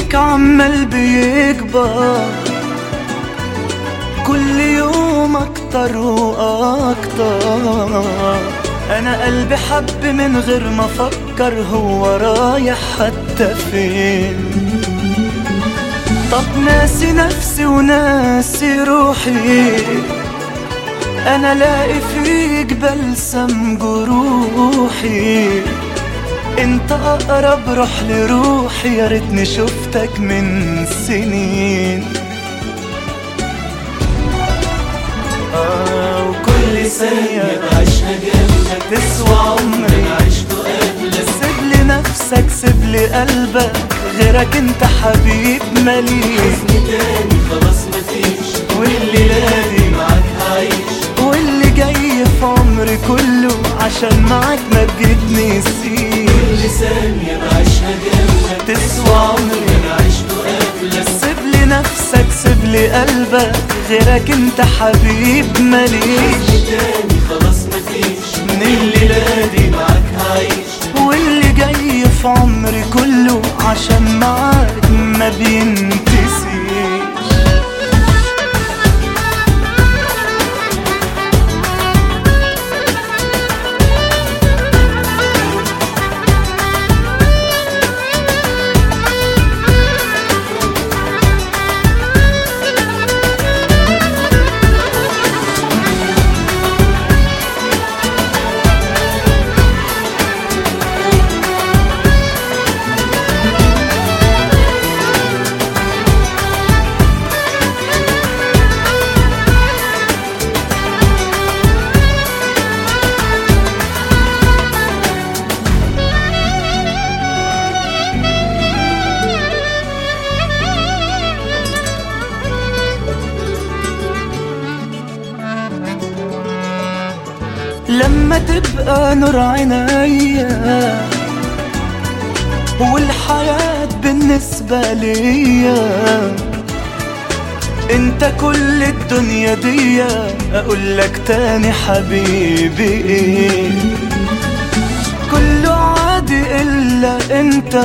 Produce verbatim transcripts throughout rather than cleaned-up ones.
فيك عمال بيكبر كل يوم اكتر واكتر. انا قلبي حب من غير ما افكر هو رايح حتى فين. طب ناسي نفسي وناسي روحي، انا لاقي فيك بلسم جروحي. انت اقرب روح لروحي، يا ريتني شفتك من سنين. آه وكل ثانية بعيشها جنبك تسوى عمري أنا عشته قبلك. سيب لي نفسك سيب لي قلبك، غيرك انت حبيب ماليش. حزن تاني خلاص مفيش، والليلة دي معاك هعيش. واللي جاي في عمري كله عشان معاك ما بيتنسيش. كل ثانية بعيشها جنبك تسوى عمري أنا عشته قبلك. سيب لي نفسك سيب لي قلبك، غيرك انت حبيب ماليش. حزن تاني خلاص مفيش، من الليلة دي معاك هعيش. واللي جاي في عمري كله عشان معاك ما بينتسيش. لما تبقى نور عينيا والحياة بالنسبة ليا انت كل الدنيا دي، اقولك تاني حبيبي ايه. كله عادي الا انت،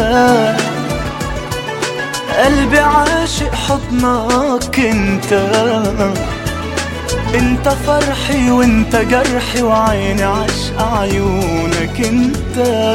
قلبي عاشق حضنك انت. انت فرحي وانت جرحي وعيني عشق عيونك انت.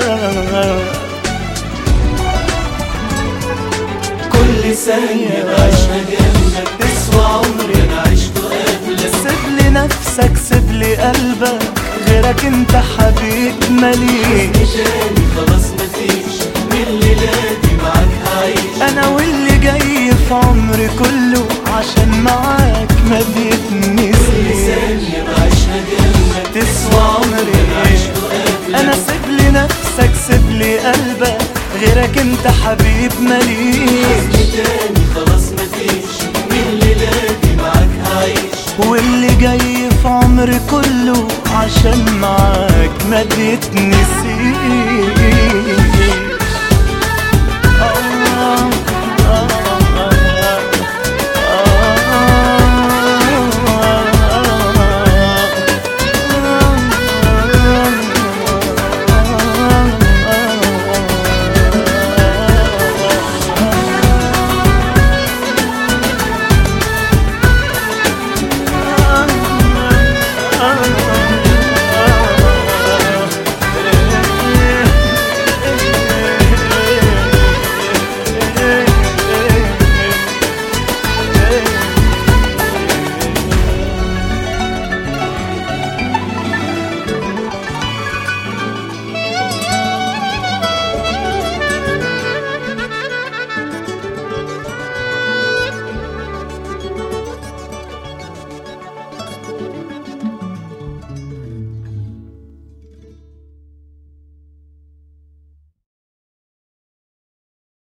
كل ثانية بعيشها جنبك تسوى عمري أنا عشته قبلك. سيب لي نفسك سيب لي قلبك، غيرك انت حبيب ماليش. تاني خلاص مفيش، من الليلة دي معاك هعيش. انا واللي جاي في عمري كله عشان معاك ما كل بيتنسيش. ثانية بعيشها جنبك تسوى عمري أنا عشته قبلك. انا سيب لي نفسك سيب لي قلبك، غيرك انت حبيب ماليش. تاني خلاص مفيش، من الليلة دي معاك هعيش. واللي جاي في عمري كله عشان معاك ما بيتنسيش.